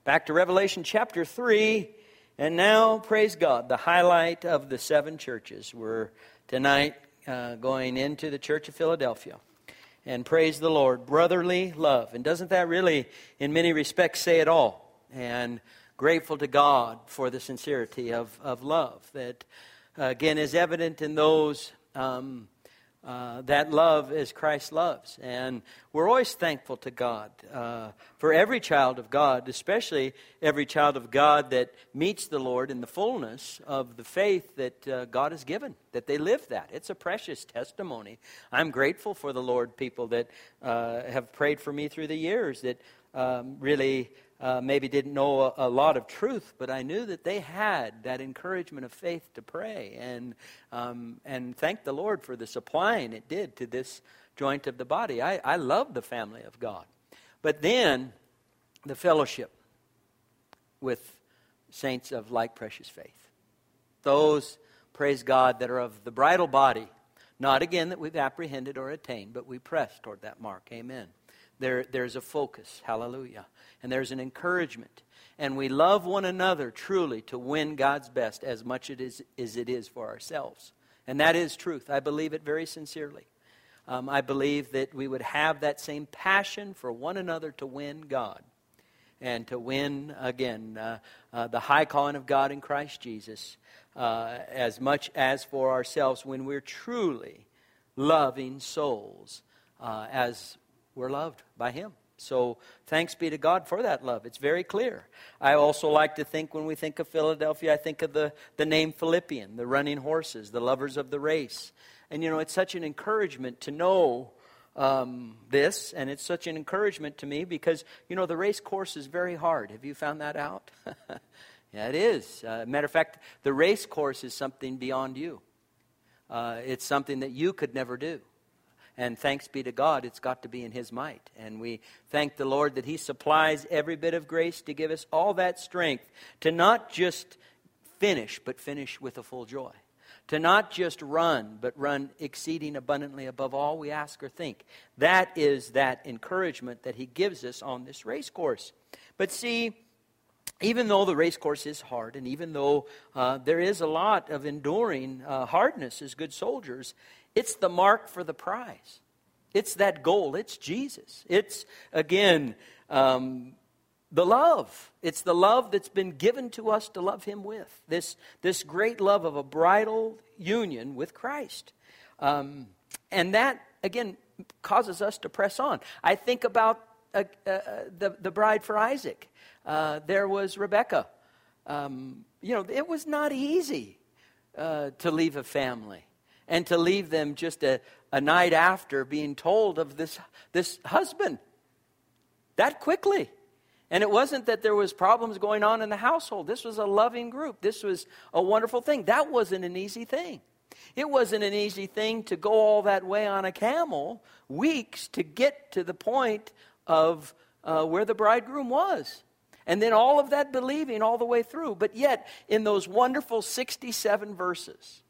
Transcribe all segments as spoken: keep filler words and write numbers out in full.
Back to Revelation chapter three. And now, praise God, the highlight of the seven churches. We're tonight uh, going into the Church of Philadelphia. And praise the Lord, brotherly love. And doesn't that really, in many respects, say it all? And grateful to God for the sincerity of, of love that, uh, again, is evident in those um, uh, that love as Christ loves. And we're always thankful to God uh, for every child of God, especially every child of God that meets the Lord in the fullness of the faith that uh, God has given, that they live that. It's a precious testimony. I'm grateful for the Lord people that uh, have prayed for me through the years that um, really uh, maybe didn't know a, a lot of truth, but I knew that they had that encouragement of faith to pray. And um, and thank the Lord for the supplying it did to this joint of the body. I, I love the family of God. But then the fellowship with saints of like precious faith. Those, praise God, that are of the bridal body. Not again that we've apprehended or attained, but we press toward that mark. Amen. There, there's a focus. Hallelujah. And there's an encouragement. And we love one another truly to win God's best as much it is, as it is for ourselves. And that is truth. I believe it very sincerely. Um, I believe that we would have that same passion for one another to win God. And to win, again, uh, uh, the high calling of God in Christ Jesus. Uh, as much as for ourselves when we're truly loving souls uh, as we're loved by Him. So thanks be to God for that love. It's very clear. I also like to think when we think of Philadelphia, I think of the, the name Philippian, the running horses, the lovers of the race. And you know, it's such an encouragement to know um, this, and it's such an encouragement to me because, you know, the race course is very hard. Have you found that out? Yeah, it is. Uh, matter of fact, the race course is something beyond you. Uh, it's something that you could never do. And thanks be to God, it's got to be in His might. And we thank the Lord that He supplies every bit of grace to give us all that strength to not just finish, but finish with a full joy. To not just run, but run exceeding abundantly above all we ask or think. That is that encouragement that He gives us on this race course. But see, even though the race course is hard, and even though uh, there is a lot of enduring uh, hardness as good soldiers, it's the mark for the prize. It's that goal. It's Jesus. It's, again, um, the love. It's the love that's been given to us to love Him with. This, this great love of a bridal union with Christ. Um, and that, again, causes us to press on. I think about uh, uh, the, the bride for Isaac. Uh, there was Rebekah. Um, you know, it was not easy uh, to leave a family and to leave them just a, a night after being told of this, this husband that quickly. And it wasn't that there was problems going on in the household. This was a loving group. This was a wonderful thing. That wasn't an easy thing. It wasn't an easy thing to go all that way on a camel, weeks to get to the point of uh, where the bridegroom was. And then all of that believing all the way through. But yet, in those wonderful sixty-seven verses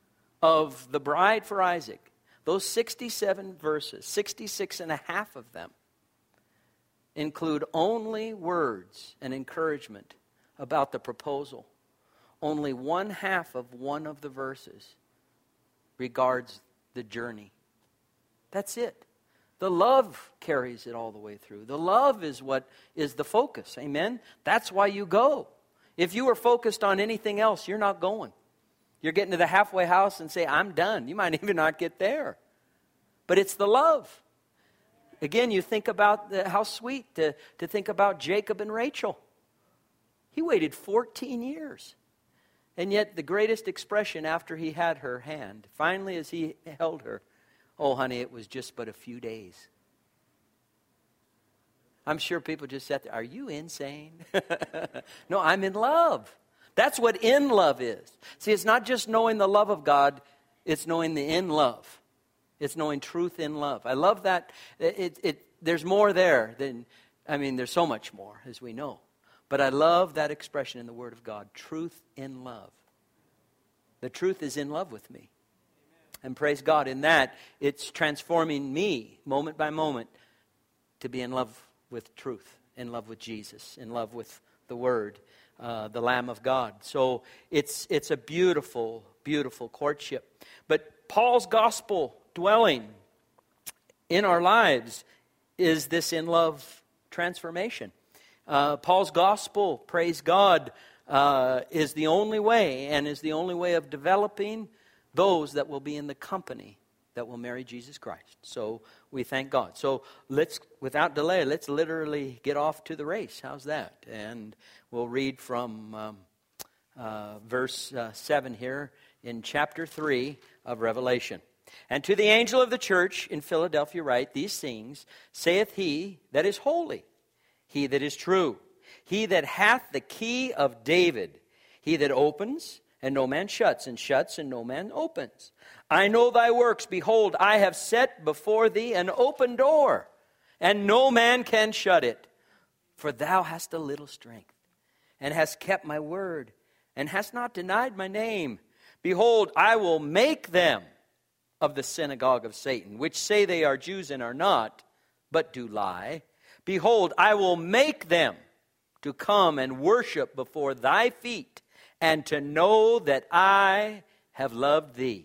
of the bride for Isaac, those sixty-seven verses, sixty-six and a half of them, include only words and encouragement about the proposal. Only one half of one of the verses regards the journey. That's it. The love carries it all the way through. The love is what is the focus. Amen? That's why you go. If you are focused on anything else, you're not going. You're getting to the halfway house and say, I'm done. You might even not get there. But it's the love. Again, you think about the, how sweet to, to think about Jacob and Rachel. He waited fourteen years. And yet the greatest expression after he had her hand, finally as he held her, oh, honey, it was just but a few days. I'm sure people just sat there, are you insane? No, I'm in love. That's what in love is. See, it's not just knowing the love of God, it's knowing the in love. It's knowing truth in love. I love that. It, it, it, there's more there than, I mean, there's so much more, as we know. But I love that expression in the Word of God, truth in love. The truth is in love with me. And praise God, in that, it's transforming me, moment by moment, to be in love with truth, in love with Jesus, in love with the Word, uh, the Lamb of God. So it's it's a beautiful, beautiful courtship. But Paul's gospel dwelling in our lives is this in-love transformation. Uh, Paul's gospel, praise God, uh, is the only way, and is the only way of developing those that will be in the company that will marry Jesus Christ. So we thank God. So let's, without delay, let's literally get off to the race. How's that? And we'll read from um, uh, verse uh, seven here in chapter three of Revelation. And to the angel of the church in Philadelphia write, these things saith he that is holy, he that is true, he that hath the key of David, he that opens, and no man shuts, and shuts, and no man opens. I know thy works. Behold, I have set before thee an open door, and no man can shut it. For thou hast a little strength, and hast kept my word, and hast not denied my name. Behold, I will make them of the synagogue of Satan, which say they are Jews and are not, but do lie. Behold, I will make them to come and worship before thy feet, and to know that I have loved thee,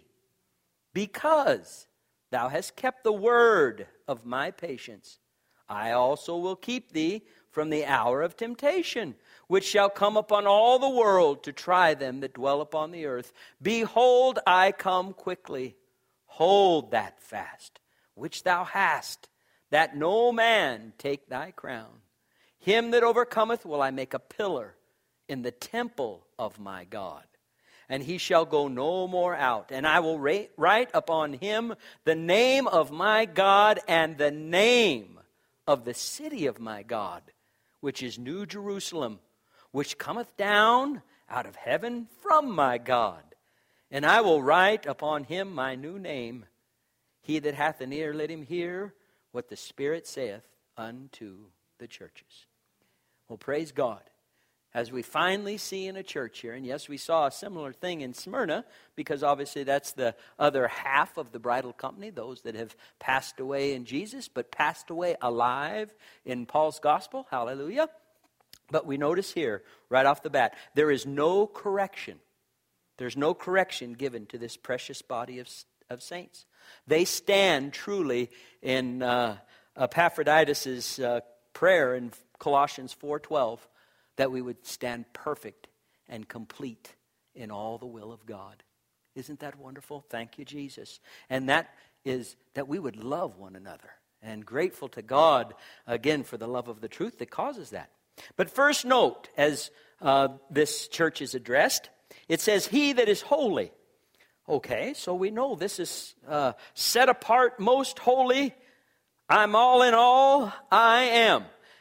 because thou hast kept the word of my patience. I also will keep thee from the hour of temptation, which shall come upon all the world to try them that dwell upon the earth. Behold, I come quickly. Hold that fast, which thou hast, that no man take thy crown. Him that overcometh will I make a pillar in the temple of my God, and he shall go no more out. And I will write upon him the name of my God, and the name of the city of my God, which is New Jerusalem, which cometh down out of heaven from my God. And I will write upon him my new name. He that hath an ear, let him hear what the Spirit saith unto the churches. Well, praise God. As we finally see in a church here, and yes, we saw a similar thing in Smyrna, because obviously that's the other half of the bridal company, those that have passed away in Jesus, but passed away alive in Paul's gospel. Hallelujah. But we notice here, right off the bat, there is no correction. There's no correction given to this precious body of, of saints. They stand truly in uh, Epaphroditus' uh, prayer in Colossians four twelve, that we would stand perfect and complete in all the will of God. Isn't that wonderful? Thank you, Jesus. And that is that we would love one another. And grateful to God, again, for the love of the truth that causes that. But first note, as uh, this church is addressed, it says, he that is holy. Okay, so we know this is uh, set apart, most holy. I'm all in all, I am.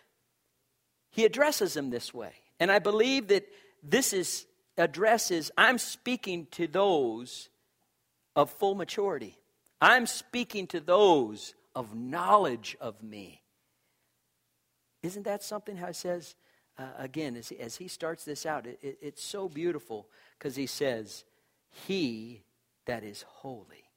He addresses them this way. And I believe that this is addresses, I'm speaking to those of full maturity. I'm speaking to those of knowledge of me. Isn't that something how it says, uh, again, as, as he starts this out, it, it, it's so beautiful because he says, he that is holy.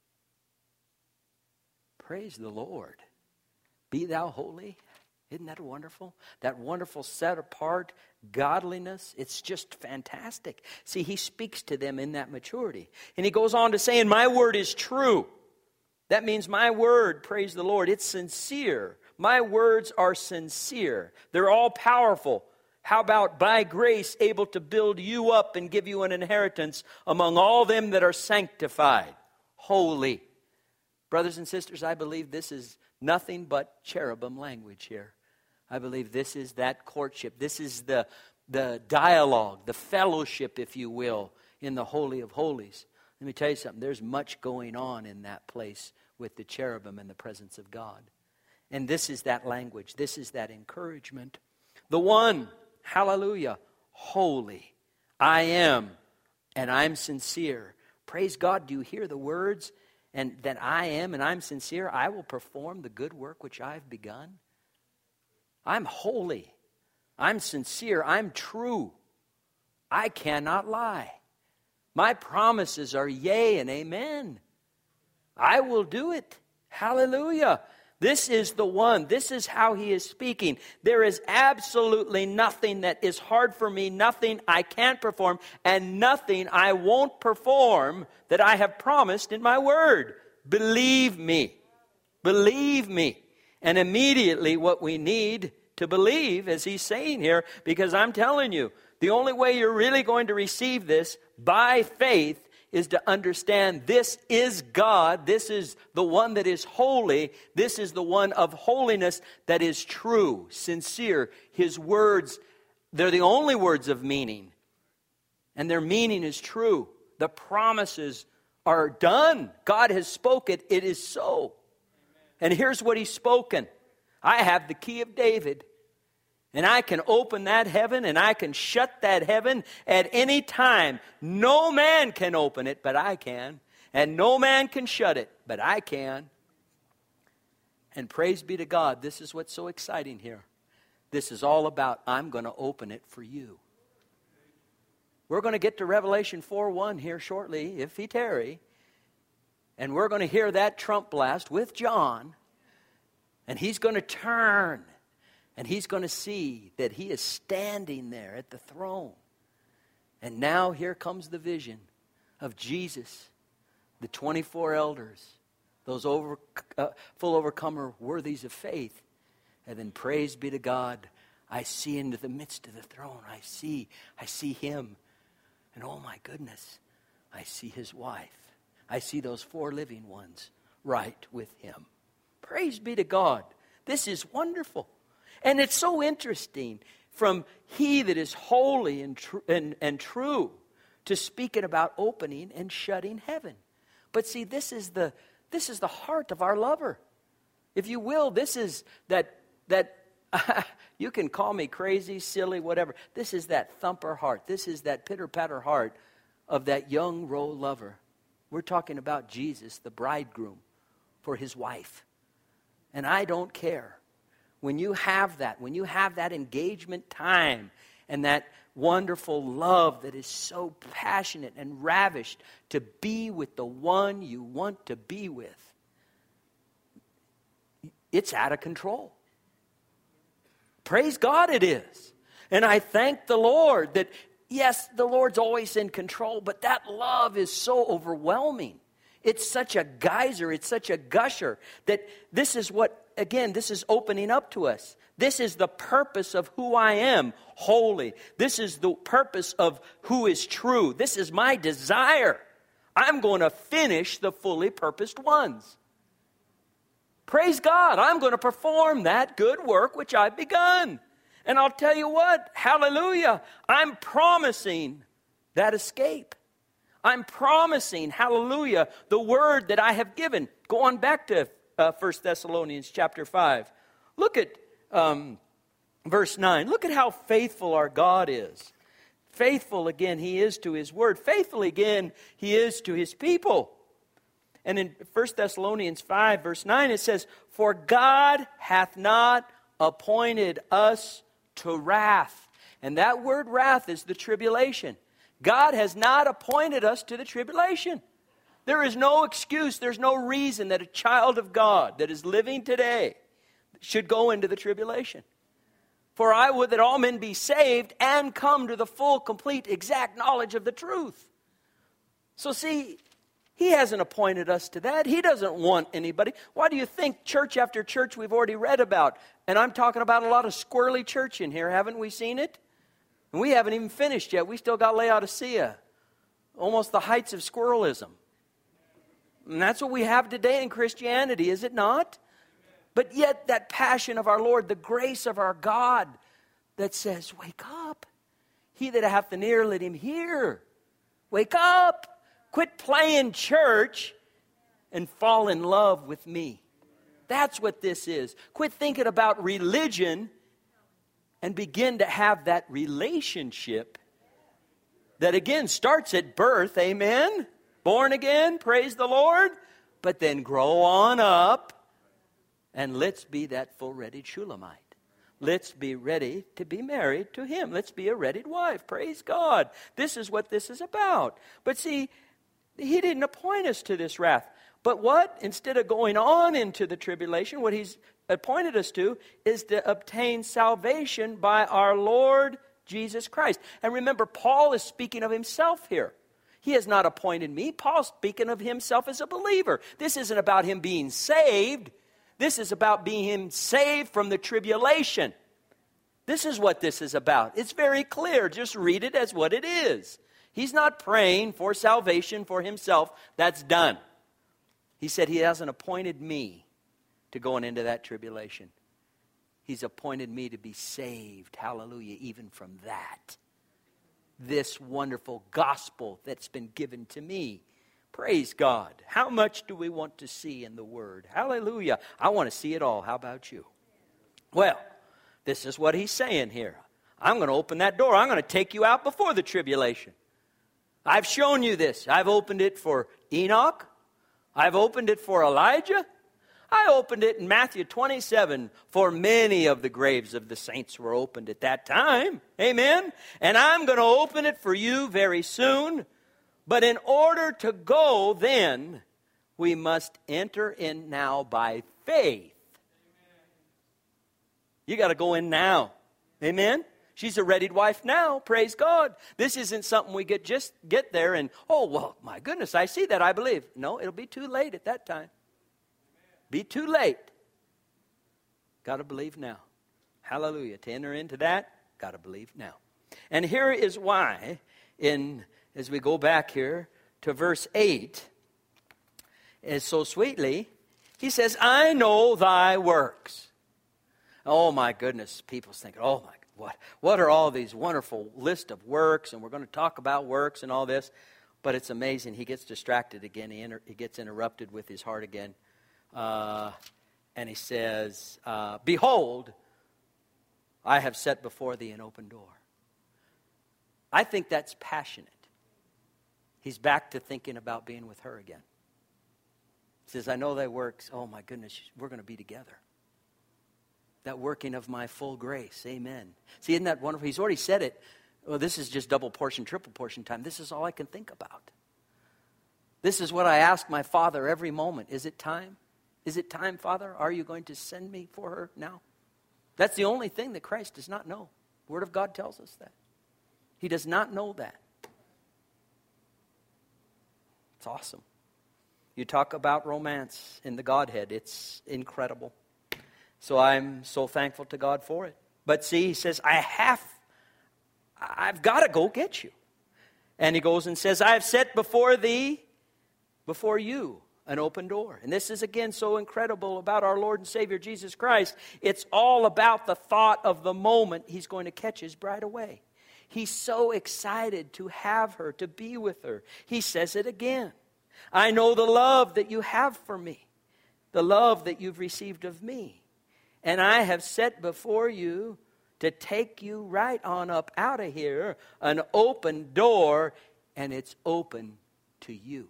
Praise the Lord. Be thou holy. Isn't that wonderful? That wonderful set apart godliness. It's just fantastic. See, he speaks to them in that maturity. And he goes on to say, and my word is true. That means my word, praise the Lord, it's sincere. My words are sincere. They're all powerful. How about by grace able to build you up and give you an inheritance among all them that are sanctified, holy. Brothers and sisters, I believe this is nothing but cherubim language here. I believe this is that courtship. This is the, the dialogue, the fellowship, if you will, in the Holy of Holies. Let me tell you something. There's much going on in that place with the cherubim in the presence of God. And this is that language. This is that encouragement. The one, hallelujah, holy. I am, and I'm sincere. Praise God. Do you hear the words? And that I am, and I'm sincere. I will perform the good work which I've begun. I'm holy. I'm sincere. I'm true. I cannot lie. My promises are yea and amen. I will do it. Hallelujah. This is the one. This is how he is speaking. There is absolutely nothing that is hard for me, nothing I can't perform, and nothing I won't perform that I have promised in my word. Believe me. Believe me. And immediately what we need to believe, as he's saying here, because I'm telling you, the only way you're really going to receive this by faith is to understand this is God. This is the one that is holy. This is the one of holiness that is true, sincere. His words, they're the only words of meaning. And their meaning is true. The promises are done. God has spoken. It is so. And here's what he's spoken. I have the key of David. And I can open that heaven and I can shut that heaven at any time. No man can open it, but I can. And no man can shut it, but I can. And praise be to God, this is what's so exciting here. This is all about, I'm going to open it for you. We're going to get to Revelation four one here shortly, if he tarry. And we're going to hear that trump blast with John. And he's going to turn. And he's going to see that he is standing there at the throne. And now here comes the vision of Jesus, the twenty-four elders, those over, uh, full overcomer worthies of faith. And then praise be to God, I see into the midst of the throne, I see, I see him. And oh my goodness, I see his wife. I see those four living ones right with him. Praise be to God. This is wonderful. And it's so interesting from he that is holy and, tr- and, and true to speaking about opening and shutting heaven. But see, this is the this is the heart of our lover. If you will, this is that, that you can call me crazy, silly, whatever. This is that thumper heart. This is that pitter-patter heart of that young roe lover. We're talking about Jesus, the bridegroom, for his wife. And I don't care. When you have that, when you have that engagement time and that wonderful love that is so passionate and ravished to be with the one you want to be with, it's out of control. Praise God it is. And I thank the Lord that, yes, the Lord's always in control, but that love is so overwhelming. It's such a geyser, it's such a gusher that this is what, again, this is opening up to us. This is the purpose of who I am, holy. This is the purpose of who is true. This is my desire. I'm going to finish the fully purposed ones. Praise God, I'm going to perform that good work which I've begun. And I'll tell you what, hallelujah, I'm promising that escape. I'm promising, hallelujah, the word that I have given. Go on back to uh, First Thessalonians chapter five. Look at um, verse nine. Look at how faithful our God is. Faithful, again, he is to his word. Faithful, again, he is to his people. And in First Thessalonians five, verse nine, it says, "For God hath not appointed us to wrath." And that word wrath is the tribulation. God has not appointed us to the tribulation. There is no excuse, there's no reason that a child of God that is living today should go into the tribulation. For I would that all men be saved and come to the full, complete, exact knowledge of the truth. So see, he hasn't appointed us to that. He doesn't want anybody. Why do you think church after church we've already read about? And I'm talking about a lot of squirrely church in here. Haven't we seen it? And we haven't even finished yet. We still got Laodicea. Almost the heights of squirrelism. And that's what we have today in Christianity, is it not? But yet that passion of our Lord, the grace of our God that says, wake up. He that hath an ear, let him hear. Wake up. Quit playing church and fall in love with me. That's what this is. Quit thinking about religion and begin to have that relationship that again starts at birth, amen? Born again, praise the Lord. But then grow on up and let's be that full-readied Shulamite. Let's be ready to be married to him. Let's be a readied wife, praise God. This is what this is about. But see, he didn't appoint us to this wrath. But what? Instead of going on into the tribulation, what he's appointed us to is to obtain salvation by our Lord Jesus Christ. And remember, Paul is speaking of himself here. He has not appointed me. Paul's speaking of himself as a believer. This isn't about him being saved. This is about being him saved from the tribulation. This is what this is about. It's very clear. Just read it as what it is. He's not praying for salvation for himself. That's done. He said he hasn't appointed me to going into that tribulation. He's appointed me to be saved, hallelujah, even from that. This wonderful gospel that's been given to me. Praise God. How much do we want to see in the Word? Hallelujah. I want to see it all. How about you? Well, this is what he's saying here. I'm going to open that door. I'm going to take you out before the tribulation. I've shown you this. I've opened it for Enoch. I've opened it for Elijah. I opened it in Matthew twenty-seven, for many of the graves of the saints were opened at that time. Amen? And I'm going to open it for you very soon. But in order to go then, we must enter in now by faith. You got to go in now. Amen? She's a readied wife now. Praise God. This isn't something we get just get there and, oh, well, my goodness, I see that, I believe. No, it'll be too late at that time. Be too late. Got to believe now. Hallelujah. To enter into that, got to believe now. And here is why, in as we go back here to verse eight, is so sweetly, he says, I know thy works. Oh my goodness, people's thinking, oh my, what, what are all these wonderful list of works, and we're going to talk about works and all this, but it's amazing. He gets distracted again. He, inter, he gets interrupted with his heart again. Uh, and he says, uh, behold, I have set before thee an open door. I think that's passionate. He's back to thinking about being with her again. He says, I know thy works. Oh my goodness, we're going to be together. That working of my full grace. Amen. See, isn't that wonderful? He's already said it. Well, this is just double portion, triple portion time. This is all I can think about. This is what I ask my Father every moment. Is it time? Is it time, Father? Are you going to send me for her now? That's the only thing that Christ does not know. The Word of God tells us that. He does not know that. It's awesome. You talk about romance in the Godhead. It's incredible. So I'm so thankful to God for it. But see, he says, I have, I've got to go get you. And he goes and says, I have set before thee, before you, an open door. And this is again so incredible about our Lord and Savior Jesus Christ. It's all about the thought of the moment he's going to catch his bride away. He's so excited to have her, to be with her. He says it again. I know the love that you have for me, the love that you've received of me. And I have set before you to take you right on up out of here, an open door, and it's open to you.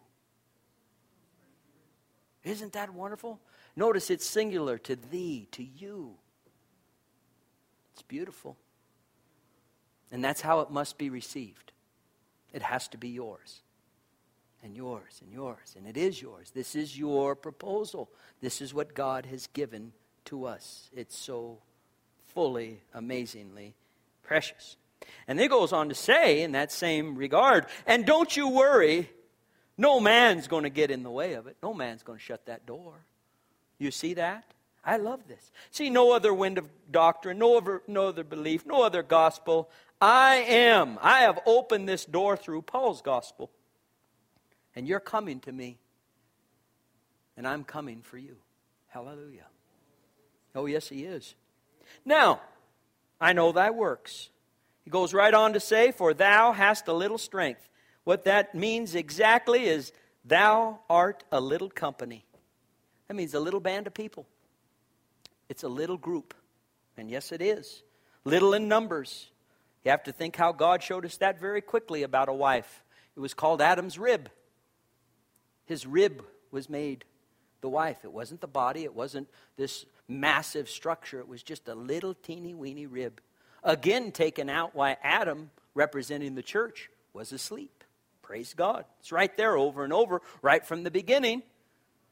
Isn't that wonderful? Notice it's singular, to thee, to you. It's beautiful. And that's how it must be received. It has to be yours. And yours, and yours, and it is yours. This is your proposal. This is what God has given to us. It's so fully, amazingly precious. And then it goes on to say in that same regard, and don't you worry, no man's going to get in the way of it. No man's going to shut that door. You see that? I love this. See, no other wind of doctrine, no other, no other belief, no other gospel. I am. I have opened this door through Paul's gospel. And you're coming to me. And I'm coming for you. Hallelujah. Oh, yes, he is. Now, I know thy works. He goes right on to say, for thou hast a little strength. What that means exactly is, thou art a little company. That means a little band of people. It's a little group. And yes, it is. Little in numbers. You have to think how God showed us that very quickly about a wife. It was called Adam's rib. His rib was made the wife. It wasn't the body. It wasn't this massive structure. It was just a little teeny weeny rib. Again, taken out why Adam, representing the church, was asleep. Praise God. It's right there over and over, right from the beginning.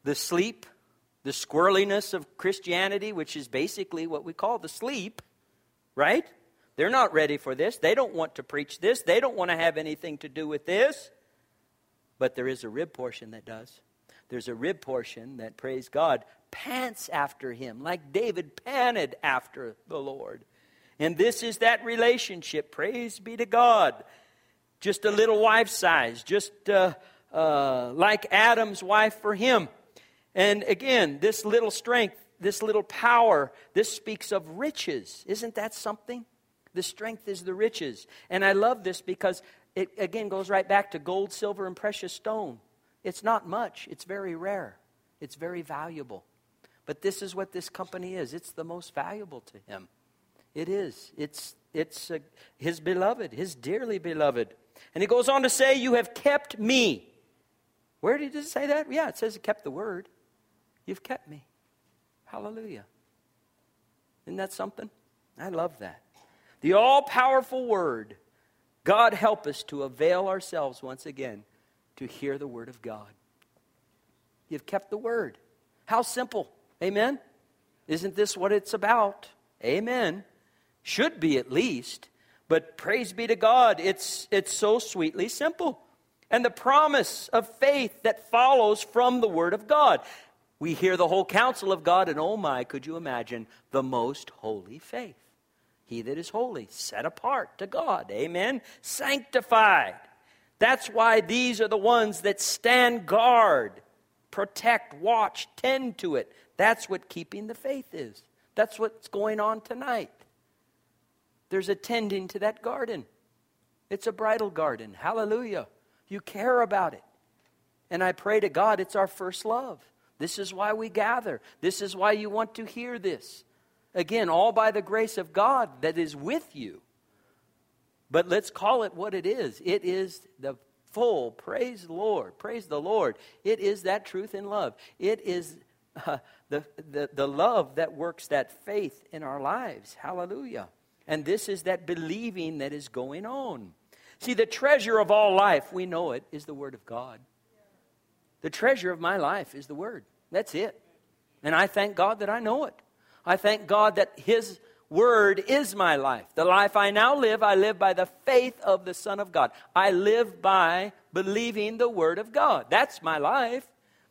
the sleep, the squirreliness of Christianity, which is basically what we call the sleep, right? They're not ready for this. They don't want to preach this. They don't want to have anything to do with this. But there is a rib portion that does. There's a rib portion that, praise God, pants after him, like David panted after the Lord. And this is that relationship, praise be to God. Just a little wife size, just uh, uh, like Adam's wife for him. And again, this little strength, this little power, this speaks of riches. Isn't that something? The strength is the riches. And I love this because it, again, goes right back to gold, silver, and precious stone. It's not much. It's very rare. It's very valuable. But this is what this company is. It's the most valuable to him. It is. It's, it's uh, his beloved, his dearly beloved. And he goes on to say, you have kept me. Where did it say that? Yeah, it says it kept the word. You've kept me. Hallelujah. Isn't that something? I love that. The all-powerful word. God help us to avail ourselves once again to hear the word of God. You've kept the word. How simple. Amen? Isn't this what it's about? Amen. Should be at least. But praise be to God, it's, it's so sweetly simple. And the promise of faith that follows from the word of God. We hear the whole counsel of God, and oh my, could you imagine the most holy faith? He that is holy, set apart to God. Amen? Sanctified. That's why these are the ones that stand guard, protect, watch, tend to it. That's what keeping the faith is. That's what's going on tonight. There's a tending to that garden. It's a bridal garden. Hallelujah. You care about it. And I pray to God it's our first love. This is why we gather. This is why you want to hear this. Again, all by the grace of God that is with you. But let's call it what it is. It is the full, praise the Lord, praise the Lord. It is that truth and love. It is uh, the, the, the love that works that faith in our lives. Hallelujah. And this is that believing that is going on. See, the treasure of all life, we know it, is the Word of God. The treasure of my life is the Word. That's it. And I thank God that I know it. I thank God that His Word is my life. The life I now live, I live by the faith of the Son of God. I live by believing the Word of God. That's my life.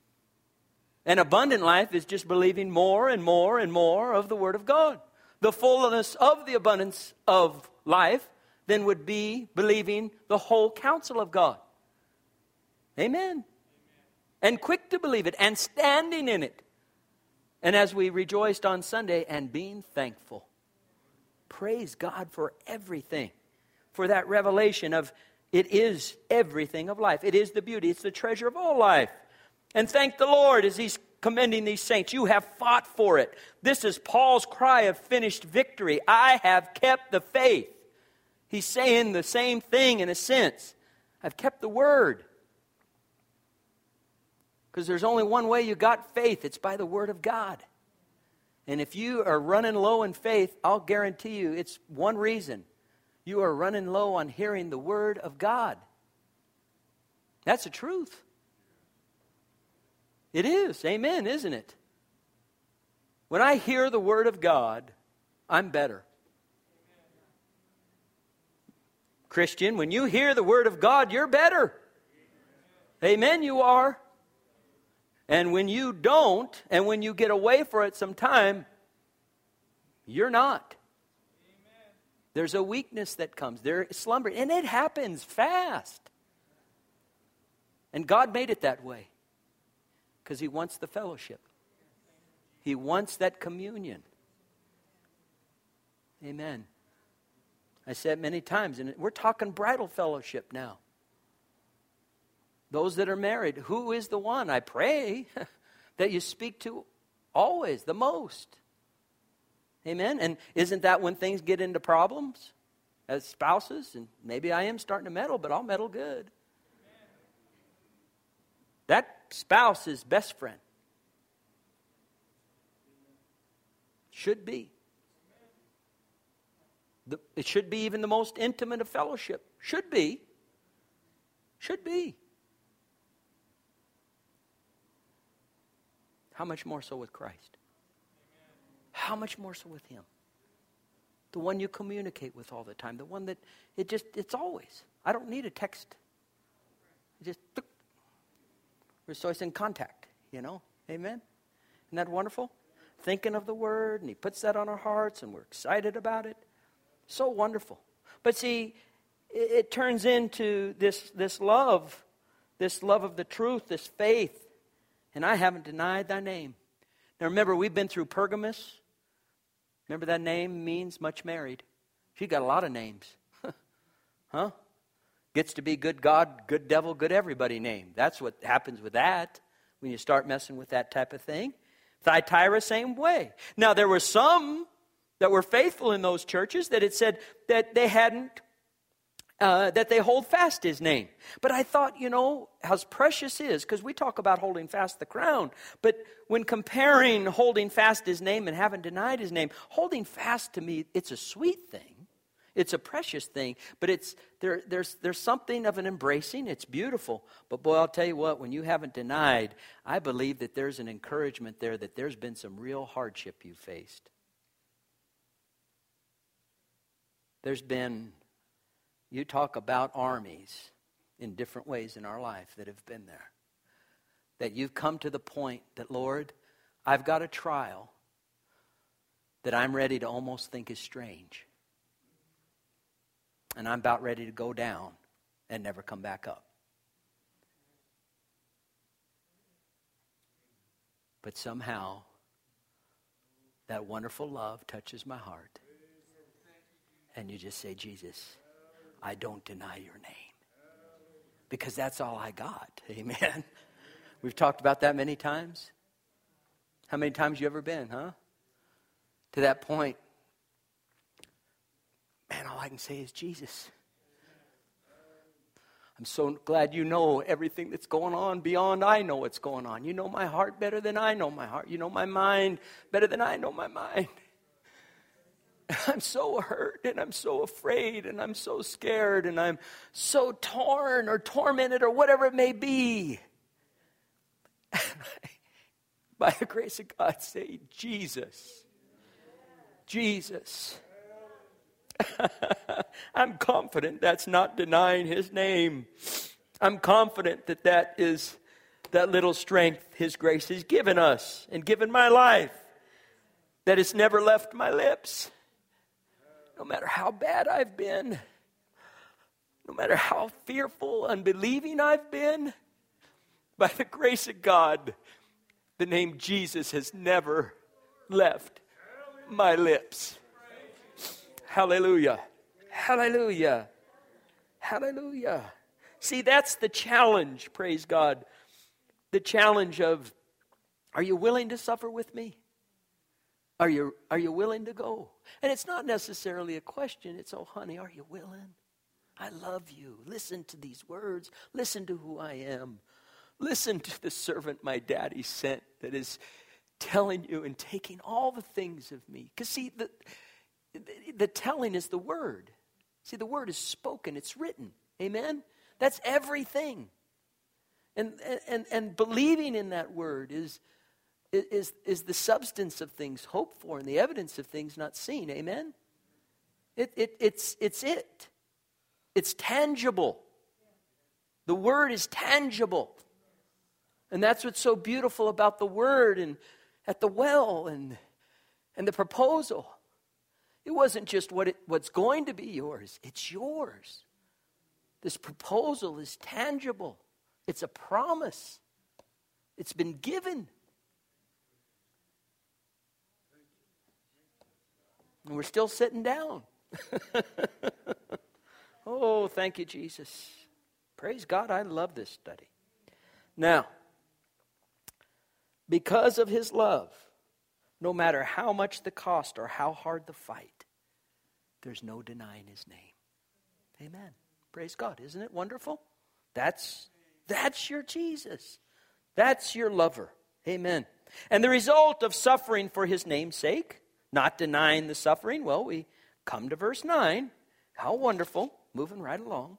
An abundant life is just believing more and more and more of the Word of God. The fullness of the abundance of life then would be believing the whole counsel of God. Amen. Amen. And quick to believe it and standing in it. And as we rejoiced on Sunday, and being thankful. Praise God for everything. For that revelation of it is everything of life. It is the beauty. It's the treasure of all life. And thank the Lord as He's commending these saints. You have fought for it. This is Paul's cry of finished victory. I have kept the faith. He's saying the same thing in a sense. I've kept the word. Because there's only one way you got faith. It's by the word of God. And if you are running low in faith, I'll guarantee you it's one reason. You are running low on hearing the word of God. That's the truth. It is. Amen, isn't it? When I hear the word of God, I'm better. Christian, when you hear the word of God, you're better. Amen, you are. And when you don't, and when you get away for it some time, you're not. There's a weakness that comes. There is slumber. And it happens fast. And God made it that way. Because He wants the fellowship. He wants that communion. Amen. I said many times, and we're talking bridal fellowship now. Those that are married, who is the one? I pray that you speak to always, the most. Amen. And isn't that when things get into problems as spouses? And maybe I am starting to meddle, but I'll meddle good. That spouse is best friend. Should be. The, it should be even the most intimate of fellowship. Should be. Should be. How much more so with Christ? How much more so with Him? The one you communicate with all the time. The one that, it just, it's always. I don't need a text. It just, we're so it's in contact, you know? Amen? Isn't that wonderful? Thinking of the Word, and He puts that on our hearts, and we're excited about it. So wonderful. But see, it, it turns into this, this love, this love of the truth, this faith. And I haven't denied thy name. Now remember, we've been through Pergamos. Remember that name means much married. She got a lot of names. Huh? Gets to be good God, good devil, good everybody name. That's what happens with that when you start messing with that type of thing. Thyatira, same way. Now, there were some that were faithful in those churches that it said that they hadn't, uh, that they hold fast His name. But I thought, you know, how precious is, because we talk about holding fast the crown. But when comparing holding fast His name and haven't denied His name, holding fast to me, it's a sweet thing. It's a precious thing, but it's there. There's there's something of an embracing. It's beautiful, but boy, I'll tell you what. When you haven't denied, I believe that there's an encouragement there that there's been some real hardship you faced. There's been, you talk about armies in different ways in our life that have been there. That you've come to the point that, Lord, I've got a trial that I'm ready to almost think is strange. And I'm about ready to go down and never come back up. But somehow, that wonderful love touches my heart. And you just say, Jesus, I don't deny your name. Because that's all I got. Amen. We've talked about that many times. How many times you ever been, huh? To that point. Man, all I can say is Jesus. I'm so glad you know everything that's going on beyond I know what's going on. You know my heart better than I know my heart. You know my mind better than I know my mind. I'm so hurt and I'm so afraid and I'm so scared and I'm so torn or tormented or whatever it may be. And I, by the grace of God, say, Jesus. Jesus. I'm confident that's not denying His name. I'm confident that that is that little strength His grace has given us and given my life, that it's never left my lips. No matter how bad I've been, no matter how fearful, unbelieving I've been, by the grace of God, the name Jesus has never left my lips. Hallelujah. Hallelujah. Hallelujah. See, that's the challenge, praise God. The challenge of, are you willing to suffer with me? Are you, are you willing to go? And it's not necessarily a question. It's, oh, honey, are you willing? I love you. Listen to these words. Listen to who I am. Listen to the servant my daddy sent that is telling you and taking all the things of me. Because see, the... The telling is the word. See, the word is spoken. It's written. Amen? That's everything. And and and believing in that word is, is, is the substance of things hoped for and the evidence of things not seen. Amen? It, it, it's, it's it. It's tangible. The word is tangible. And that's what's so beautiful about the word and at the well and, and the proposal. It wasn't just what it, what's going to be yours. It's yours. This proposal is tangible. It's a promise. It's been given. And we're still sitting down. Oh, thank you, Jesus. Praise God, I love this study. Now, because of His love, no matter how much the cost or how hard the fight, there's no denying His name. Amen. Praise God. Isn't it wonderful? That's, that's your Jesus. That's your lover. Amen. And the result of suffering for His name's sake, not denying the suffering, well, we come to verse nine. How wonderful. Moving right along.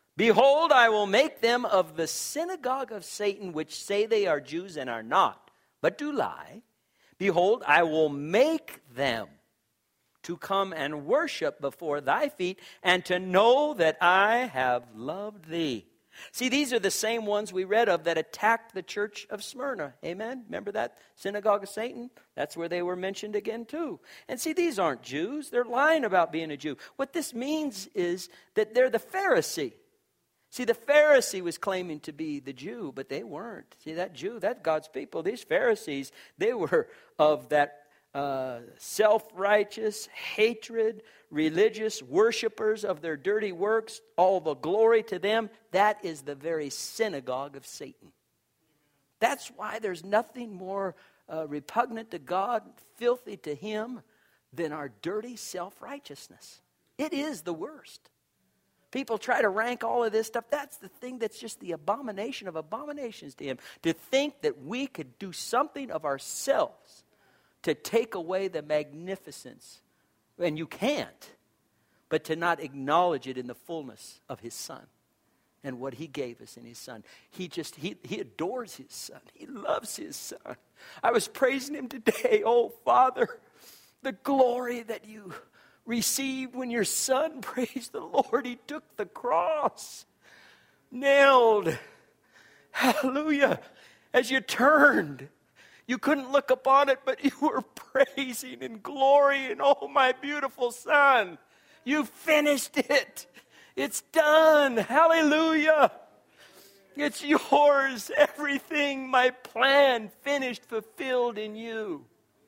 Behold, I will make them of the synagogue of Satan, which say they are Jews and are not, but do lie, behold, I will make them to come and worship before thy feet, and to know that I have loved thee. See, these are the same ones we read of that attacked the church of Smyrna. Amen? Remember that synagogue of Satan? That's where they were mentioned again too. And see, these aren't Jews. They're lying about being a Jew. What this means is that they're the Pharisee. See, the Pharisee was claiming to be the Jew, but they weren't. See, that Jew, that's God's people. These Pharisees, they were of that uh, self-righteous, hatred, religious worshipers of their dirty works, all the glory to them. That is the very synagogue of Satan. That's why there's nothing more uh, repugnant to God, filthy to Him, than our dirty self-righteousness. It is the worst. People try to rank all of this stuff. That's the thing that's just the abomination of abominations to Him. To think that we could do something of ourselves to take away the magnificence. And you can't. But to not acknowledge it in the fullness of His Son. And what He gave us in His Son. He just, He, he adores His Son. He loves His Son. I was praising Him today. Oh, Father, the glory that You received when Your Son, praise the Lord, He took the cross, nailed, hallelujah, as You turned, you couldn't look upon it, but you were praising and glorying, oh my beautiful Son, You finished it, it's done, hallelujah, it's Yours, everything, my plan, finished, fulfilled in You.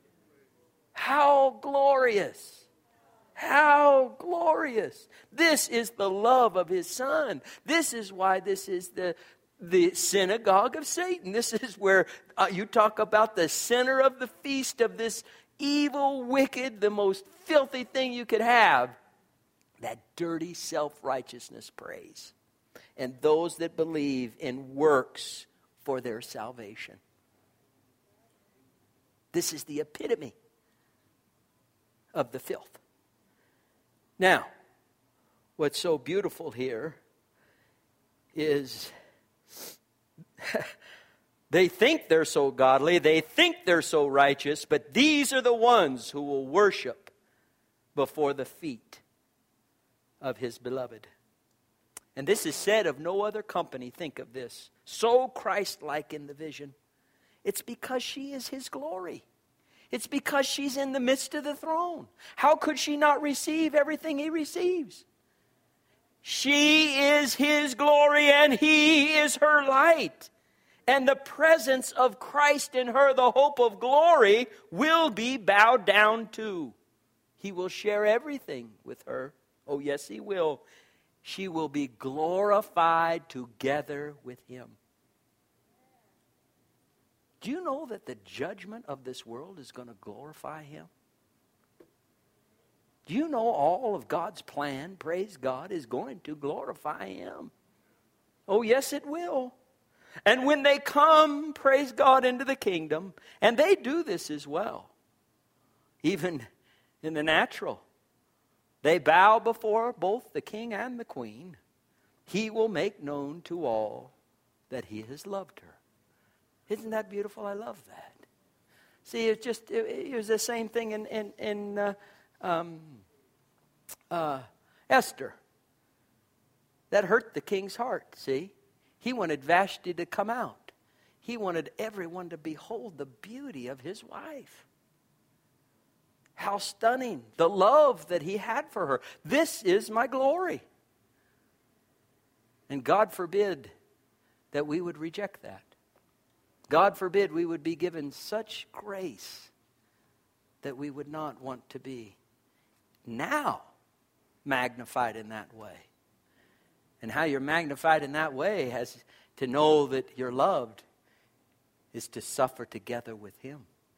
How glorious. How glorious. This is the love of His Son. This is why this is the, the synagogue of Satan. This is where uh, you talk about the center of the feast of this evil, wicked, the most filthy thing you could have. That dirty self-righteousness praise. And those that believe in works for their salvation. This is the epitome of the filth. Now, what's so beautiful here is they think they're so godly, they think they're so righteous, but these are the ones who will worship before the feet of His beloved. And this is said of no other company, think of this, so Christ-like in the vision. It's because she is His glory. It's because she's in the midst of the throne. How could she not receive everything He receives? She is His glory and He is her light. And the presence of Christ in her, the hope of glory, will be bowed down to. He will share everything with her. Oh, yes, He will. She will be glorified together with Him. Do you know that the judgment of this world is going to glorify Him? Do you know all of God's plan, praise God, is going to glorify Him? Oh, yes, it will. And when they come, praise God, into the kingdom, and they do this as well, even in the natural, they bow before both the king and the queen. He will make known to all that He has loved her. Isn't that beautiful? I love that. See, it's just, it, it was the same thing in, in, in uh, um, uh, Esther. That hurt the king's heart, see? He wanted Vashti to come out. He wanted everyone to behold the beauty of his wife. How stunning. The love that he had for her. This is my glory. And God forbid that we would reject that. God forbid we would be given such grace that we would not want to be now magnified in that way. And how you're magnified in that way has to know that you're loved is to suffer together with Him.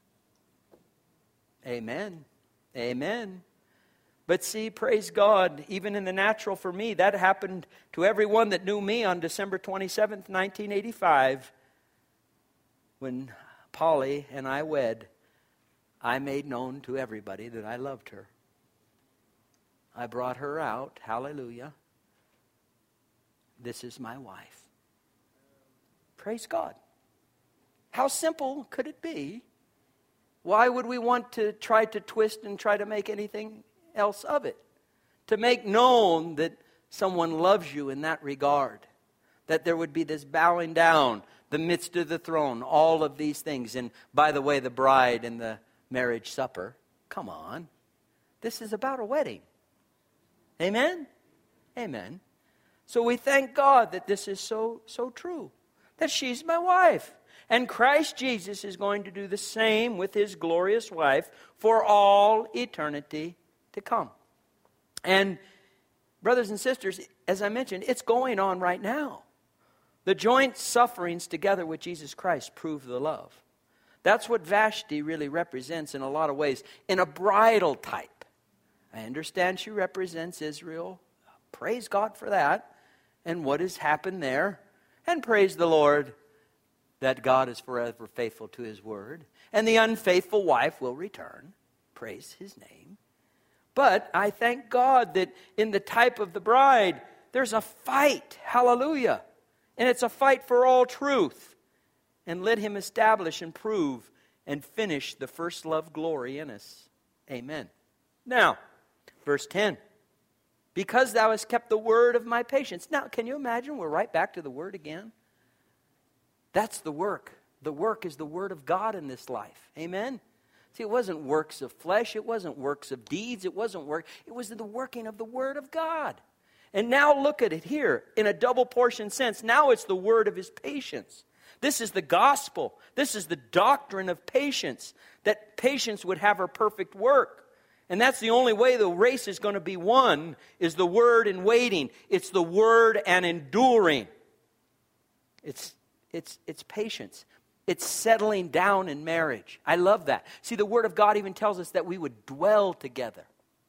Amen. Amen. But see, praise God, even in the natural for me, that happened to everyone that knew me on December twenty-seventh, nineteen eighty-five. When Polly and I wed, I made known to everybody that I loved her. I brought her out, hallelujah. This is my wife. Praise God. How simple could it be? Why would we want to try to twist and try to make anything else of it? To make known that someone loves you in that regard. That there would be this bowing down, the midst of the throne, all of these things. And by the way, the bride and the marriage supper. Come on. This is about a wedding. Amen? Amen. So we thank God that this is so, so true. That she's my wife. And Christ Jesus is going to do the same with his glorious wife for all eternity to come. And brothers and sisters, as I mentioned, it's going on right now. The joint sufferings together with Jesus Christ prove the love. That's what Vashti really represents in a lot of ways, in a bridal type. I understand she represents Israel. Praise God for that. And what has happened there. And praise the Lord that God is forever faithful to his word. And the unfaithful wife will return. Praise his name. But I thank God that in the type of the bride, there's a fight. Hallelujah. And it's a fight for all truth. And let him establish and prove and finish the first love glory in us. Amen. Now, verse ten. Because thou hast kept the word of my patience. Now, can you imagine? We're right back to the word again. That's the work. The work is the word of God in this life. Amen? See, it wasn't works of flesh. It wasn't works of deeds. It wasn't work. It was the working of the word of God. And now look at it here in a double portion sense. Now it's the word of his patience. This is the gospel. This is the doctrine of patience. That patience would have her perfect work. And that's the only way the race is going to be won, is the word and waiting. It's the word and enduring. It's, it's, it's patience. It's settling down in marriage. I love that. See, the word of God even tells us that we would dwell together.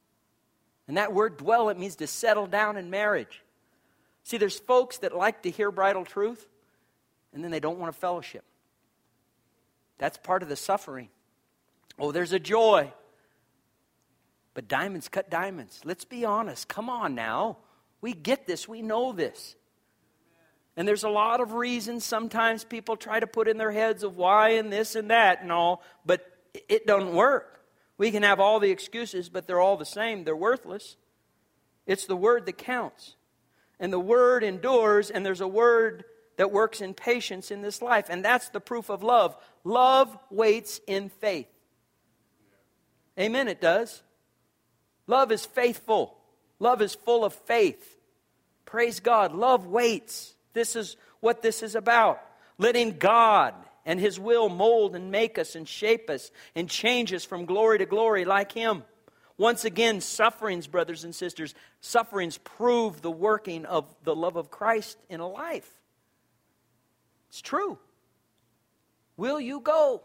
And that word dwell, it means to settle down in marriage. See, there's folks that like to hear bridal truth, and then they don't want to fellowship. That's part of the suffering. Oh, there's a joy. But diamonds cut diamonds. Let's be honest. Come on now. We get this. We know this. And there's a lot of reasons sometimes people try to put in their heads of why and this and that and all, but it doesn't work. We can have all the excuses, but they're all the same. They're worthless. It's the word that counts. And the word endures, and there's a word that works in patience in this life. And that's the proof of love. Love waits in faith. Amen, it does. Love is faithful. Love is full of faith. Praise God. Love waits. This is what this is about. Letting God and his will mold and make us and shape us and change us from glory to glory like him. Once again, sufferings, brothers and sisters, sufferings prove the working of the love of Christ in a life. It's true. Will you go?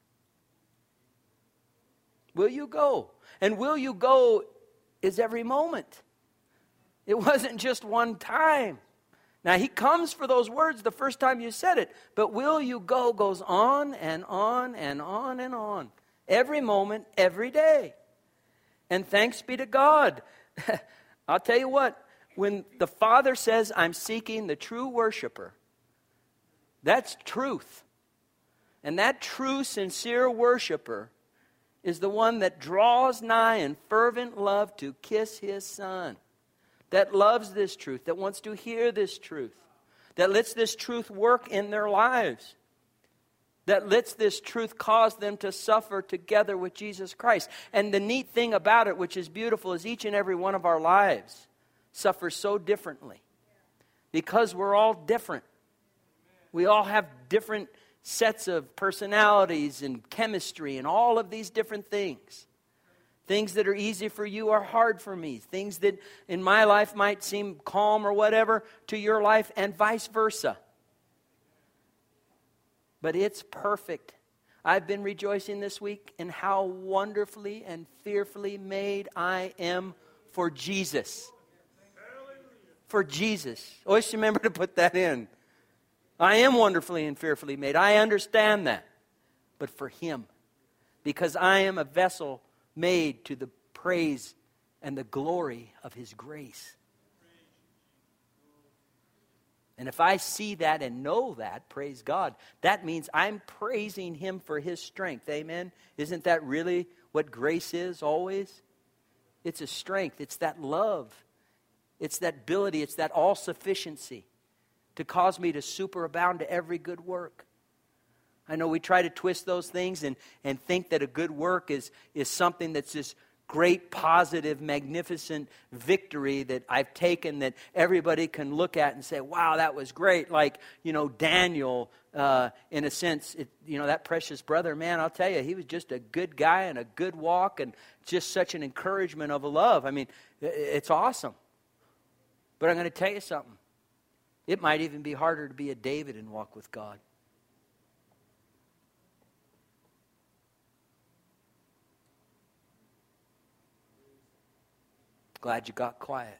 Will you go? And will you go is every moment. It wasn't just one time. Now, he comes for those words the first time you said it. But will you go goes on and on and on and on. Every moment, every day. And thanks be to God. I'll tell you what. When the Father says, I'm seeking the true worshiper, that's truth. And that true, sincere worshiper is the one that draws nigh in fervent love to kiss his Son. That loves this truth, that wants to hear this truth, that lets this truth work in their lives, that lets this truth cause them to suffer together with Jesus Christ. And the neat thing about it, which is beautiful, is each and every one of our lives suffers so differently because we're all different. We all have different sets of personalities and chemistry and all of these different things. Things that are easy for you are hard for me. Things that in my life might seem calm or whatever to your life, and vice versa. But it's perfect. I've been rejoicing this week in how wonderfully and fearfully made I am for Jesus. For Jesus. Always remember to put that in. I am wonderfully and fearfully made. I understand that. But for him. Because I am a vessel made to the praise and the glory of his grace. And if I see that and know that, praise God, that means I'm praising Him for His strength. Amen? Isn't that really what grace is always? It's a strength. It's that love. It's that ability. It's that all-sufficiency to cause me to superabound to every good work. I know we try to twist those things and, and think that a good work is, is something that's this great, positive, magnificent victory that I've taken that everybody can look at and say, wow, that was great. Like, you know, Daniel, uh, in a sense, it, you know, that precious brother, man, I'll tell you, he was just a good guy and a good walk and just such an encouragement of a love. I mean, it's awesome. But I'm going to tell you something. It might even be harder to be a David and walk with God. Glad you got quiet.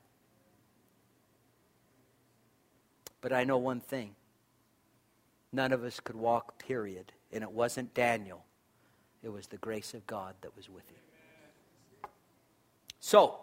But I know one thing. None of us could walk, period. And it wasn't Daniel. It was the grace of God that was with him. So,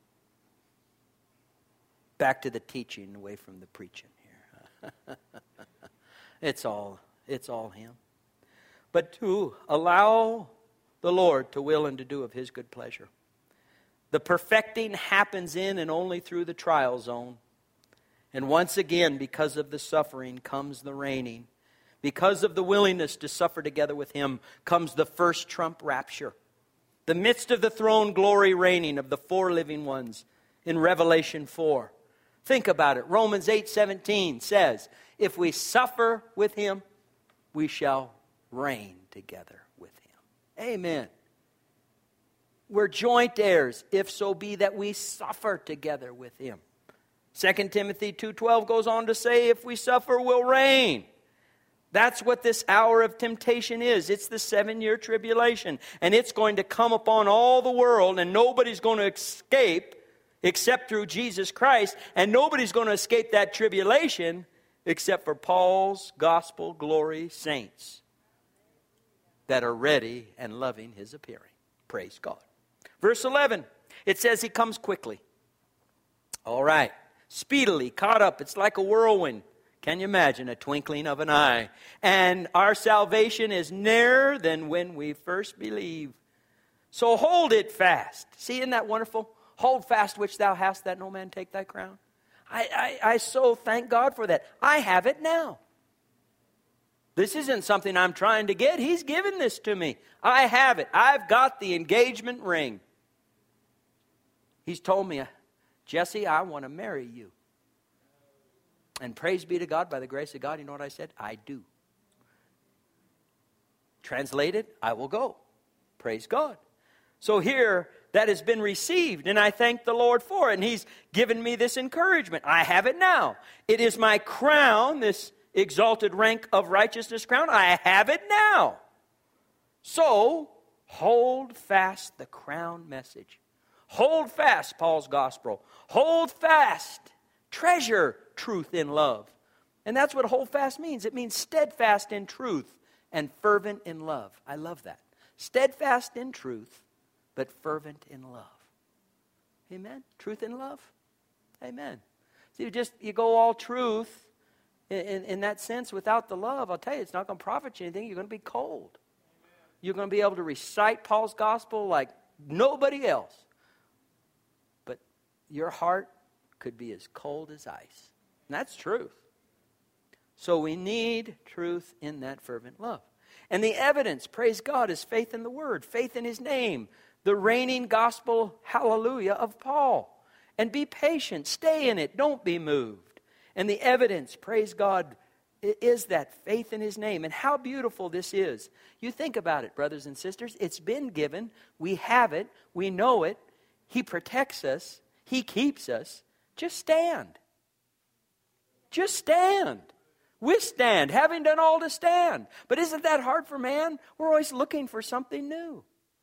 back to the teaching, away from the preaching here. it's all, it's all Him. But to allow the Lord to will and to do of His good pleasure. The perfecting happens in and only through the trial zone. And once again, because of the suffering, comes the reigning. Because of the willingness to suffer together with Him, comes the first trump rapture. The midst of the throne glory reigning of the four living ones in Revelation four. Think about it. Romans eight seventeen says, if we suffer with Him, we shall reign together with Him. Amen. We're joint heirs, if so be that we suffer together with Him. Second Timothy two twelve goes on to say, if we suffer, we'll reign. That's what this hour of temptation is. It's the seven-year tribulation. And it's going to come upon all the world, and nobody's going to escape except through Jesus Christ. And nobody's going to escape that tribulation except for Paul's gospel glory saints that are ready and loving His appearing. Praise God. Verse eleven, it says He comes quickly. All right. Speedily, caught up. It's like a whirlwind. Can you imagine? A twinkling of an eye. And our salvation is nearer than when we first believe. So hold it fast. See, isn't that wonderful? Hold fast which thou hast, that no man take thy crown. I, I, I so thank God for that. I have it now. This isn't something I'm trying to get. He's given this to me. I have it. I've got the engagement ring. He's told me, Jesse, I want to marry you. And praise be to God, by the grace of God, you know what I said? I do. Translated, I will go. Praise God. So here, that has been received, and I thank the Lord for it. And He's given me this encouragement. I have it now. It is my crown, this exalted rank of righteousness crown. I have it now. So, hold fast the crown message. Hold fast Paul's gospel. Hold fast. Treasure truth in love. And that's what hold fast means. It means steadfast in truth and fervent in love. I love that. Steadfast in truth, but fervent in love. Amen? Truth in love? Amen. So you just, you go all truth in, in, in that sense without the love. I'll tell you, it's not going to profit you anything. You're going to be cold. Amen. You're going to be able to recite Paul's gospel like nobody else. But your heart could be as cold as ice. And that's truth. So we need truth in that fervent love. And the evidence, praise God, is faith in the Word, faith in His name, the reigning gospel, hallelujah, of Paul. And be patient, stay in it, don't be moved. And the evidence, praise God, is that faith in His name. And how beautiful this is. You think about it, brothers and sisters. It's been given. We have it. We know it. He protects us. He keeps us. Just stand. Just stand. Withstand, having done all to stand. But isn't that hard for man? We're always looking for something new.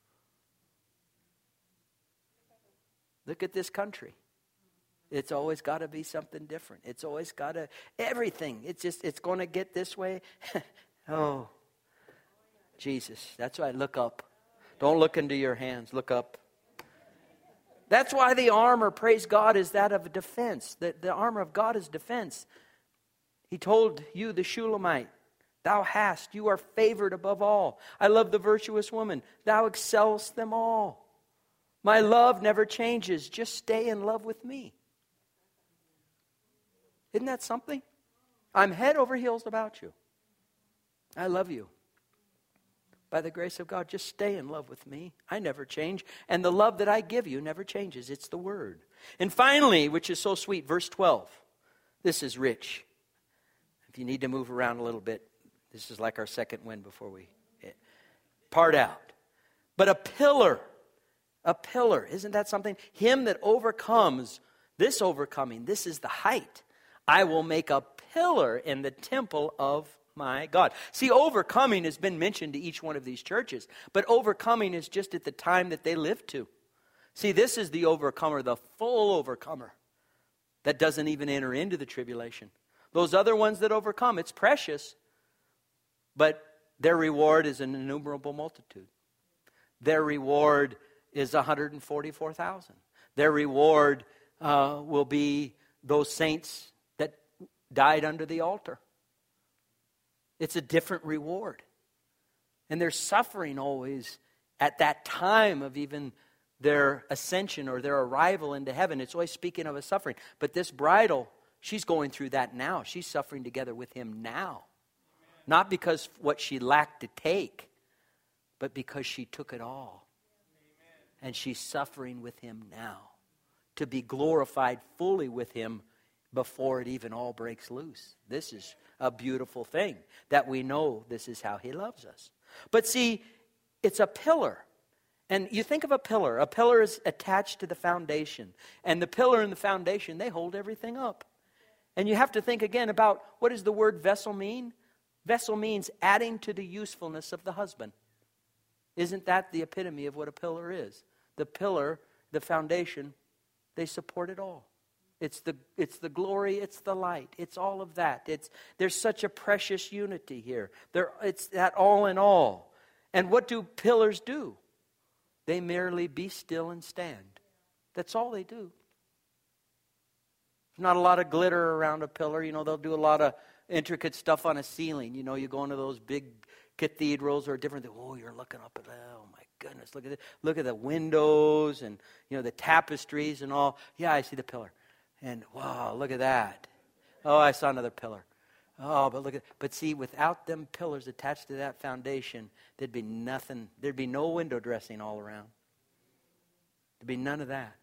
Look at this country. It's always got to be something different. It's always got to, everything. It's just, it's going to get this way. Oh, Jesus. That's why I look up. Don't look into your hands. Look up. That's why the armor, praise God, is that of defense. The, the armor of God is defense. He told you, the Shulamite, thou hast, you are favored above all. I love the virtuous woman. Thou excellest them all. My love never changes. Just stay in love with me. Isn't that something? I'm head over heels about you. I love you. By the grace of God, just stay in love with me. I never change. And the love that I give you never changes. It's the Word. And finally, which is so sweet, verse twelve. This is rich. If you need to move around a little bit, this is like our second wind before we part out. But a pillar, a pillar, isn't that something? Him that overcomes, this overcoming, this is the height. I will make a pillar in the temple of my God. See, overcoming has been mentioned to each one of these churches, but overcoming is just at the time that they live to. See, this is the overcomer, the full overcomer that doesn't even enter into the tribulation. Those other ones that overcome, it's precious, but their reward is an innumerable multitude. Their reward is one hundred forty-four thousand. Their reward uh, will be those saints that died under the altar. It's a different reward. And there's suffering always at that time of even their ascension or their arrival into heaven. It's always speaking of a suffering. But this bridal, she's going through that now. She's suffering together with him now. Amen. Not because what she lacked to take, but because she took it all. Amen. And she's suffering with him now to be glorified fully with him before it even all breaks loose. This is a beautiful thing that we know this is how he loves us. But see, it's a pillar. And you think of a pillar. A pillar is attached to the foundation. And the pillar and the foundation, they hold everything up. And you have to think again about, what does the word vessel mean? Vessel means adding to the usefulness of the husband. Isn't that the epitome of what a pillar is? The pillar, the foundation, they support it all. It's the it's the glory, it's the light, it's all of that. It's there's such a precious unity here. There, it's that all in all. And what do pillars do? They merely be still and stand. That's all they do. There's not a lot of glitter around a pillar. You know, they'll do a lot of intricate stuff on a ceiling. You know, you go into those big cathedrals or different things. Oh, you're looking up at that. Oh, my goodness. Look at it. Look at the windows and, you know, the tapestries and all. Yeah, I see the pillar. And, wow, look at that. Oh, I saw another pillar. Oh, but look at, but see, without them pillars attached to that foundation, there'd be nothing. There'd be no window dressing all around. There'd be none of that.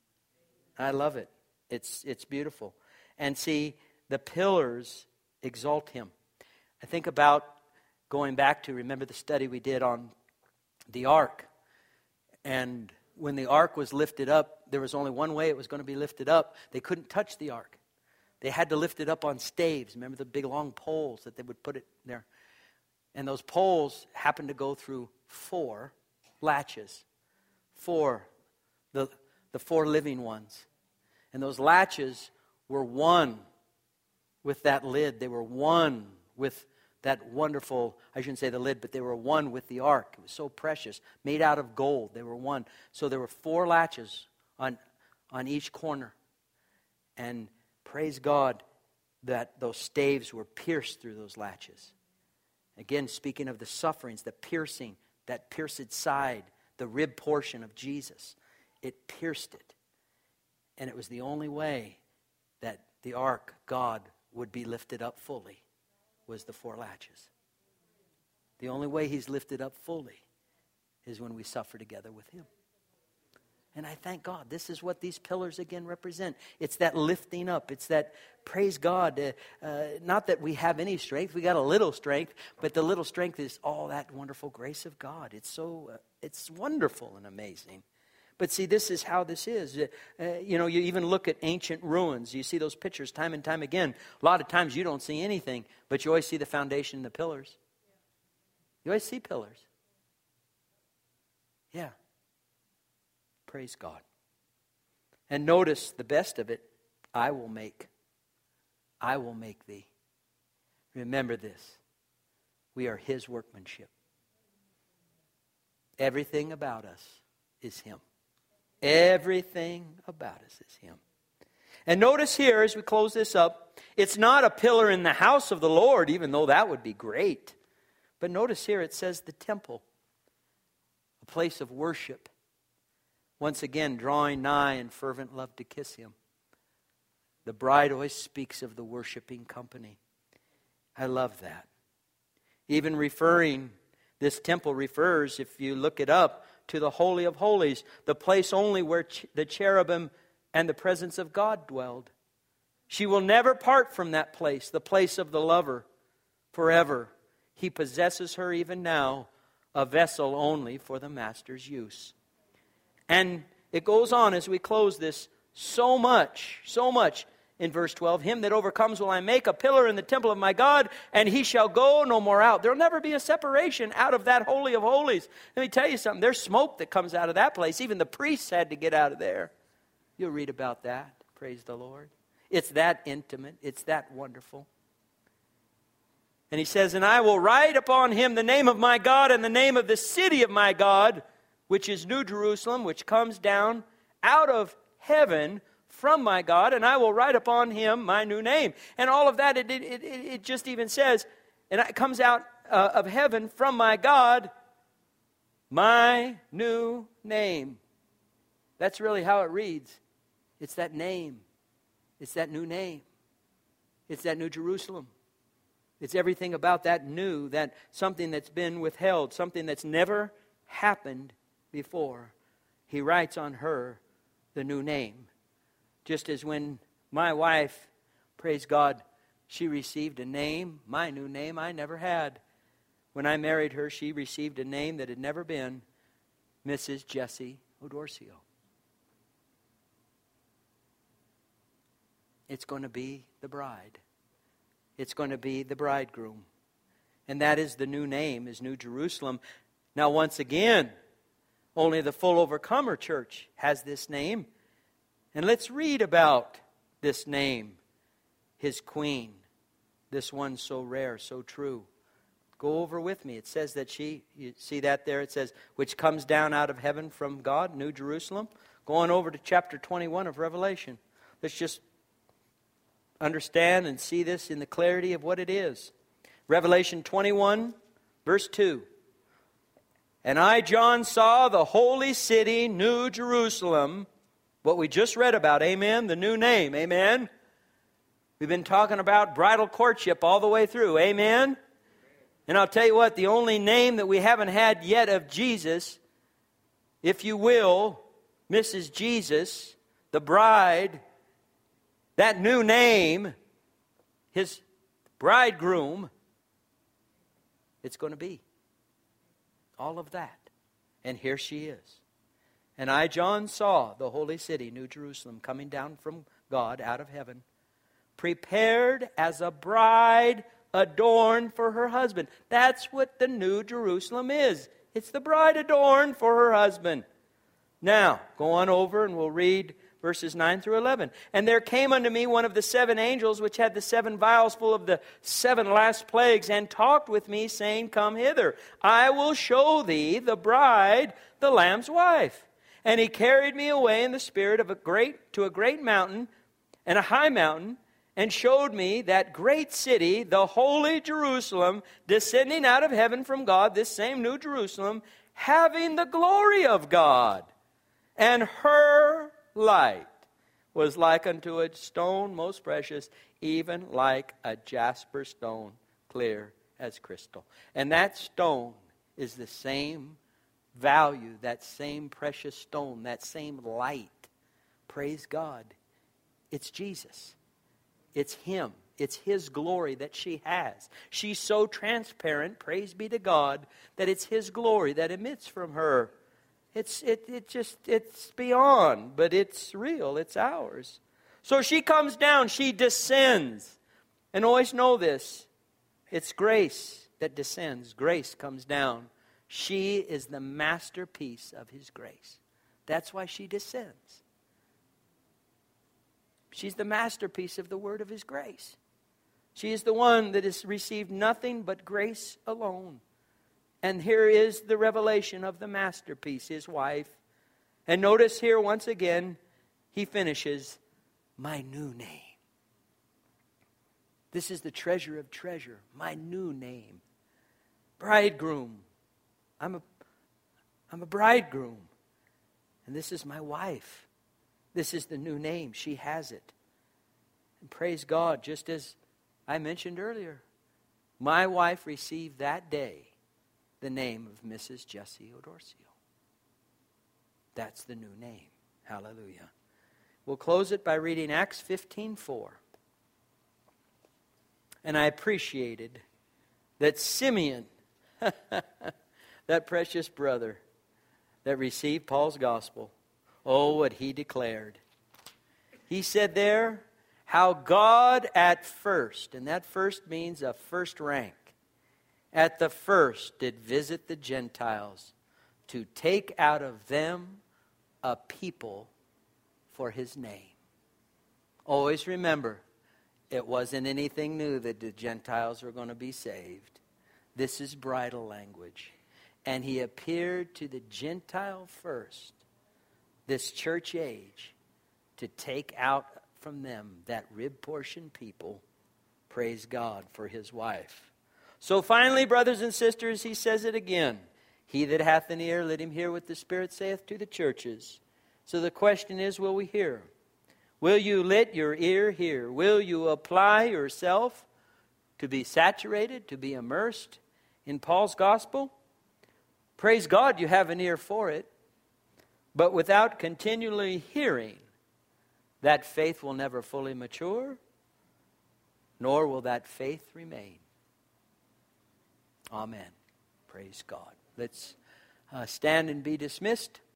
I love it. It's it's beautiful. And see, the pillars exalt him. I think about going back to, remember the study we did on the ark. And when the ark was lifted up, there was only one way it was going to be lifted up. They couldn't touch the ark. They had to lift it up on staves. Remember the big long poles that they would put it there? And those poles happened to go through four latches. Four, the, the four living ones. And those latches were one with that lid. They were one with that wonderful, I shouldn't say the lid, but they were one with the ark. It was so precious, made out of gold. They were one. So there were four latches on, on each corner. And praise God that those staves were pierced through those latches. Again, speaking of the sufferings, the piercing, that pierced side, the rib portion of Jesus, it pierced it. And it was the only way that the ark, God, would be lifted up fully, was the four latches. The only way he's lifted up fully is when we suffer together with him. And I thank God. This is what these pillars again represent. It's that lifting up. It's that, praise God, uh, uh, not that we have any strength. We got a little strength, but the little strength is all that wonderful grace of God. It's so, uh, it's wonderful and amazing. But see, this is how this is. Uh, you know, you even look at ancient ruins. You see those pictures time and time again. A lot of times you don't see anything, but you always see the foundation and the pillars. You always see pillars. Yeah. Praise God. And notice the best of it, I will make. I will make thee. Remember this. We are his workmanship. Everything about us is him. Everything about us is him. And notice here, as we close this up, it's not a pillar in the house of the Lord, even though that would be great. But notice here it says the temple, a place of worship. Once again, drawing nigh in fervent love to kiss Him. The bride always speaks of the worshiping company. I love that. Even referring, this temple refers, if you look it up, to the Holy of Holies, the place only where ch- the cherubim and the presence of God dwelled. She will never part from that place, the place of the lover, forever. He possesses her even now, a vessel only for the Master's use. And it goes on as we close this, so much, so much. In verse twelve, him that overcomes will I make a pillar in the temple of my God, and he shall go no more out. There will never be a separation out of that Holy of Holies. Let me tell you something. There's smoke that comes out of that place. Even the priests had to get out of there. You'll read about that. Praise the Lord. It's that intimate. It's that wonderful. And he says, and I will write upon him the name of my God and the name of the city of my God, which is New Jerusalem, which comes down out of heaven from my God, and I will write upon him my new name. And all of that, it, it, it, it just even says, and it comes out uh, of heaven from my God, my new name. That's really how it reads. It's that name. It's that new name. It's that New Jerusalem. It's everything about that new, that something that's been withheld, something that's never happened before. He writes on her the new name. Just as when my wife, praise God, she received a name, my new name I never had. When I married her, she received a name that had never been Missus Jessie O'Dorsio. It's going to be the bride. It's going to be the bridegroom. And that is the new name, is New Jerusalem. Now, once again, only the full overcomer church has this name. And let's read about this name, his queen, this one so rare, so true. Go over with me. It says that she, you see that there? It says, which comes down out of heaven from God, New Jerusalem. Go on over to chapter twenty-one of Revelation. Let's just understand and see this in the clarity of what it is. Revelation twenty-one, verse two. And I, John, saw the holy city, New Jerusalem, what we just read about, amen, the new name, amen. We've been talking about bridal courtship all the way through, amen. And I'll tell you what, the only name that we haven't had yet of Jesus, if you will, Missus Jesus, the bride, that new name, his bridegroom, it's going to be all of that. And here she is. And I, John, saw the holy city, New Jerusalem, coming down from God out of heaven, prepared as a bride adorned for her husband. That's what the New Jerusalem is. It's the bride adorned for her husband. Now, go on over and we'll read verses nine through eleven. And there came unto me one of the seven angels, which had the seven vials full of the seven last plagues, and talked with me, saying, Come hither, I will show thee the bride, the Lamb's wife. And he carried me away in the spirit of a great to a great mountain and a high mountain, and showed me that great city, the holy Jerusalem, descending out of heaven from God, this same New Jerusalem, having the glory of God. And her light was like unto a stone most precious, even like a jasper stone, clear as crystal. And that stone is the same value, that same precious stone, that same light. Praise God. It's Jesus. It's Him. It's His glory that she has. She's so transparent, praise be to God, that it's His glory that emits from her. It's it it just it's beyond, but it's real. It's ours. So she comes down, she descends. And always know this. It's grace that descends. Grace comes down. She is the masterpiece of His grace. That's why she descends. She's the masterpiece of the word of His grace. She is the one that has received nothing but grace alone. And here is the revelation of the masterpiece, His wife. And notice here once again, he finishes, my new name. This is the treasure of treasure, my new name. Bridegroom. I'm a, I'm a bridegroom. And this is my wife. This is the new name. She has it. And praise God, just as I mentioned earlier, my wife received that day the name of Missus Jessie O'Dorsio. That's the new name. Hallelujah. We'll close it by reading Acts fifteen four. And I appreciated that Simeon, that precious brother that received Paul's gospel, oh, what he declared. He said there, how God at first, and that first means a first rank, at the first did visit the Gentiles to take out of them a people for his name. Always remember, it wasn't anything new that the Gentiles were going to be saved. This is bridal language. And he appeared to the Gentile first, this church age, to take out from them that rib portion people. Praise God for his wife. So finally, brothers and sisters, he says it again. He that hath an ear, let him hear what the Spirit saith to the churches. So the question is, will we hear? Will you let your ear hear? Will you apply yourself to be saturated, to be immersed in Paul's gospel? Praise God, you have an ear for it. But without continually hearing, that faith will never fully mature, nor will that faith remain. Amen. Praise God. Let's uh, stand and be dismissed.